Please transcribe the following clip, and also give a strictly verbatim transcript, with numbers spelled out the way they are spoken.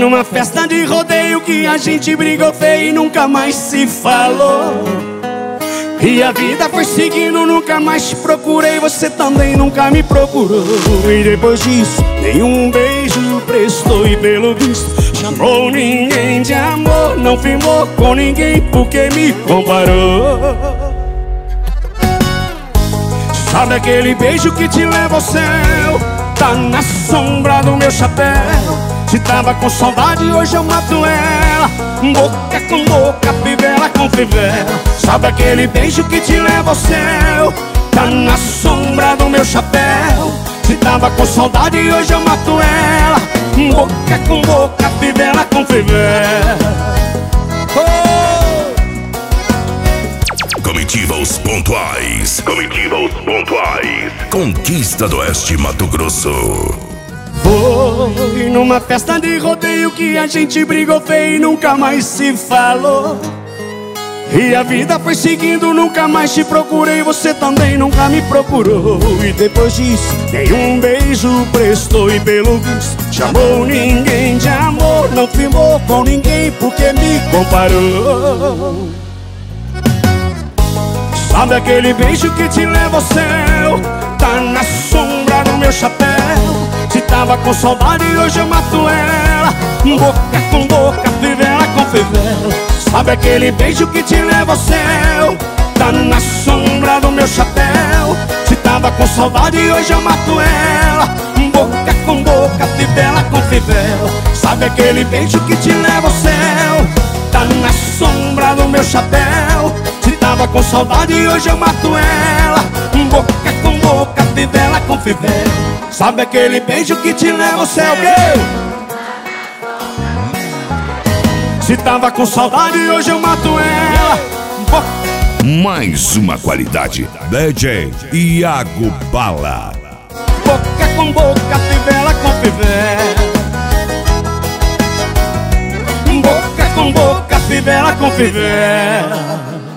numa festa de rodeio que a gente brigou feio e nunca mais se falou. E a vida foi seguindo, nunca mais te procurei, você também nunca me procurou. E depois disso, nenhum beijo prestou e pelo visto chamou ninguém de amor. Não firmou com ninguém porque me comparou. Sabe aquele beijo que te leva ao céu? Tá na sombra do meu chapéu. Se tava com saudade, hoje eu mato ela. Boca com boca, fivela com fivela. Sabe aquele beijo que te leva ao céu? Tá na sombra do meu chapéu. Se tava com saudade, hoje eu mato ela. Boca com boca, fivela com fivela. Oh! Comitiva Os Pontuais. Comitiva Os Pontuais. Conquista do Oeste, Mato Grosso. Foi numa festa de rodeio que a gente brigou feio e nunca mais se falou. E a vida foi seguindo, nunca mais te procurei, você também nunca me procurou. E depois disso, nenhum beijo prestou e pelo visto chamou ninguém de amor. Não firmou com ninguém porque me comparou. Sabe aquele beijo que te leva ao céu? Tá na sombra do meu chapéu. Se tava com saudade, hoje eu mato ela. Boca com boca, fivela com fivela. Sabe aquele beijo que te leva ao céu? Tá na sombra do meu chapéu. Se tava com saudade, hoje eu mato ela. Boca com boca, fivela com fivela. Sabe aquele beijo que te leva ao céu? Tá na sombra do meu chapéu. Se tava com saudade, hoje eu mato ela. Boca com boca, fivela com fivela. Sabe aquele beijo que te leva ao céu? Se tava com saudade, hoje eu mato ela. Boca. Mais uma qualidade, D J Iago Bala. Boca com boca, fivela com fivela. Boca com boca, fivela com fivela.